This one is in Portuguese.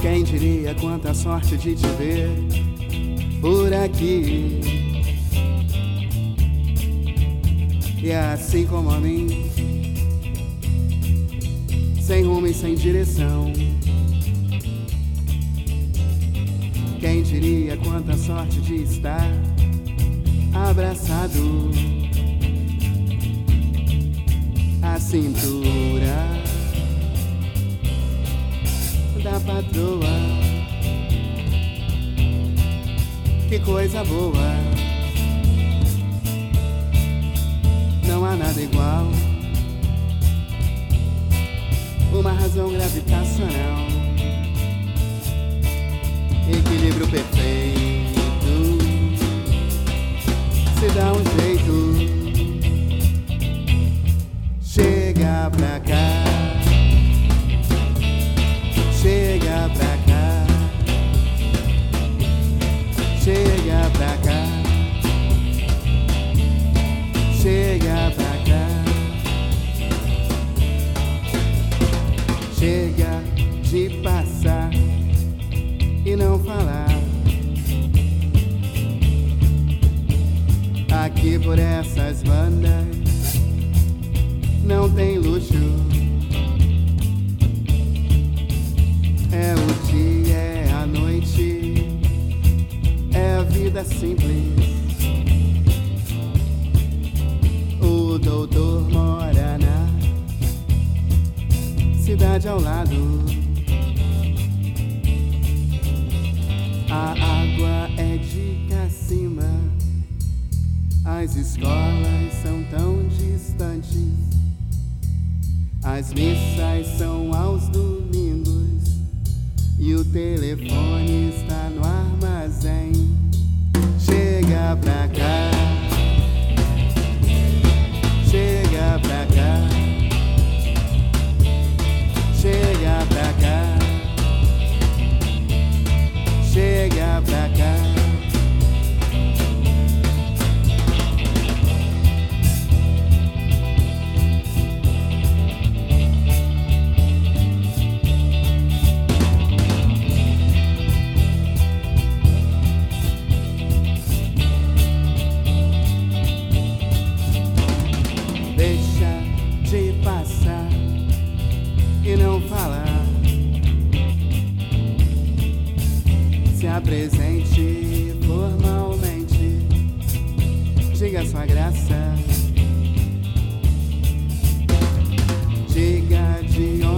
Quem diria quanta sorte de te ver por aqui. E assim como a mim, sem rumo e sem direção. Quem diria quanta sorte de estar abraçado. A cintura da patroa, que coisa boa. Não há nada igual, uma razão gravitacional, equilíbrio perfeito, se dá um jeito. Chega pra cá, chega pra cá, chega pra cá, chega pra cá. Chega de passar e não falar. Aqui por essas bandas não tem luxo. É o dia, é a noite, é a vida simples. O doutor mora na cidade ao lado. A água é de cacimba, as escolas são tão distantes, as missas são aos domingos e o telefone está no armazém. Chega pra cá, chega pra cá, chega pra cá, chega pra cá. Deixa de passar e não falar. Se apresente formalmente, diga sua graça, diga de